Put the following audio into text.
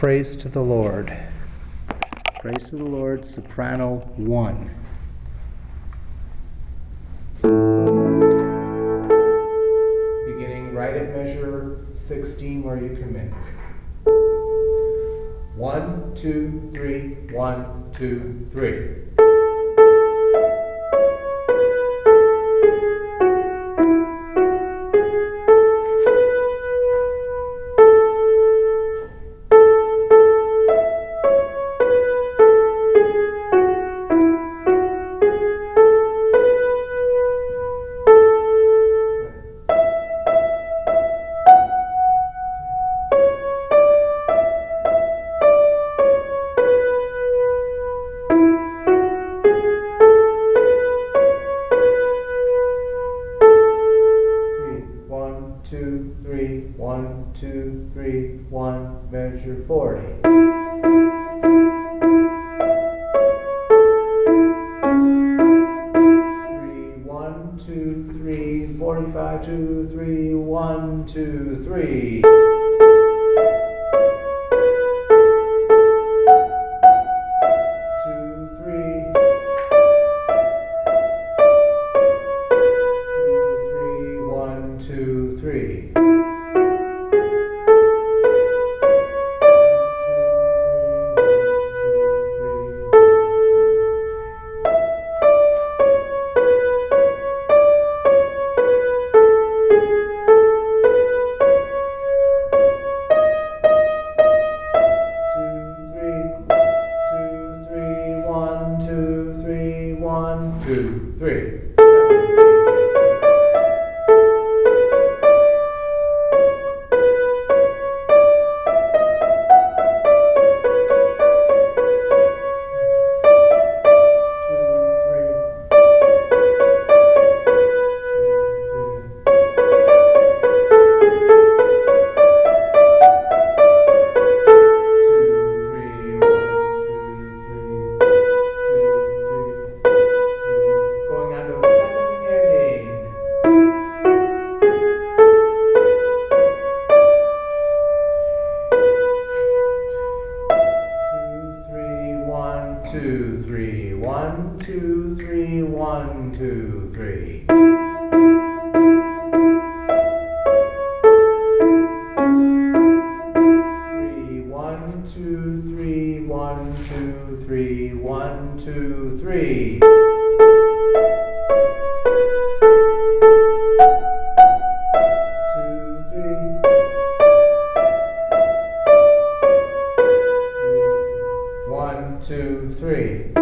Praise to the Lord. Praise to the Lord, soprano 1. Beginning right at measure 16 where you commit. 1, 2, 3, 1, 2, 3. Two, three, 1, 2, 3, 1, measure 40. 1, 2, 3, 45, 2, 3, 1, 2, 3. 2, 3. Two, three, 1, 2, 3, 1, 2, 3. 1, 2, 3, 1, 2, 3, 1, 2, 3. 1, 2, 3.